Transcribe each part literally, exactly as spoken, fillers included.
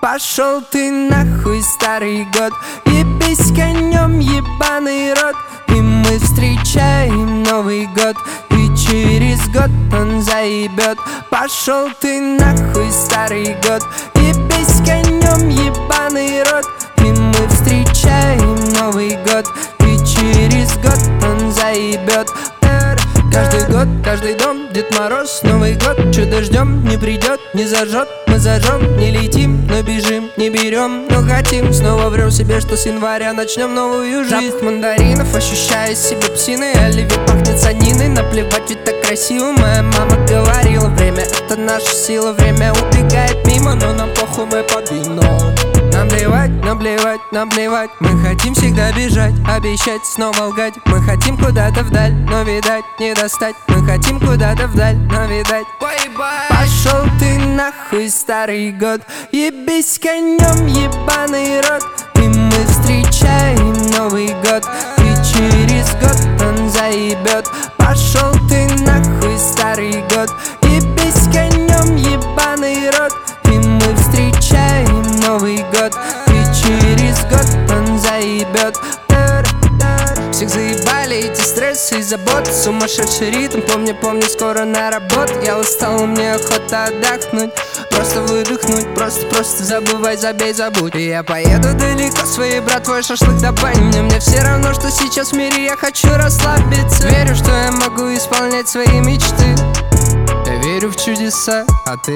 Пошел ты нахуй, старый год, ебись конем, ебаный рот. И мы встречаем Новый год, и через год он заебет. Пошел ты нахуй, старый год, ебись конем, ебаный рот. И мы встречаем Новый год, и через год он заебет. Каждый год, каждый дом, Дед Мороз, Новый год. Чудо ждем, не придет, не зажжет. Мы зажжем, не летим, но бежим, не берем, но хотим. Снова врем себе, что с января начнем новую жизнь. Запах мандаринов, ощущаю себя псиной. Оливье пахнет саниной, наплевать, ведь так красиво. Моя мама говорила, время это наша сила. Время убегает мимо, но нам похуй, мы под вином. Нам плевать, нам плевать, нам плевать. Мы хотим всегда бежать, обещать, снова лгать. Мы хотим куда-то вдаль, но видать не достать. Мы хотим куда-то вдаль, но видать поебать. Пошел ты нахуй, старый год, ебись конем, ебаный рот. И мы встречаем Новый год, и через год он заебет. Пошел ты нахуй, старый год, ебись конем, ебаный рот. И мы встречаем Новый год, и через год он заебет. Всех заебали эти стрессы и заботы, сумасшедший ритм, помню, помню, скоро на работу. Я устал, мне охота отдохнуть, просто выдохнуть, просто, просто забывай, забей, забудь. И я поеду далеко своей братвой шашлык добавь. Мне, мне все равно, что сейчас в мире, я хочу расслабиться. Верю, что я могу исполнять свои мечты. Я верю в чудеса, а ты?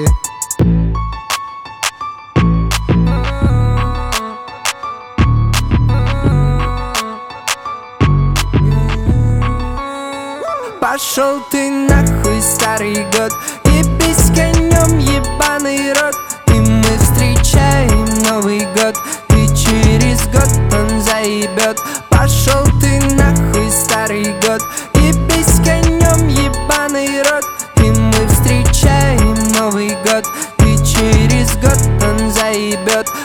Пошел ты нахуй, старый год, ебись конем, ебаный рот. И мы встречаем Новый год, и через год он заебет. Пошел ты нахуй, старый год, ебись конем, ебаный рот. И мы встречаем Новый год, и через год он заебет.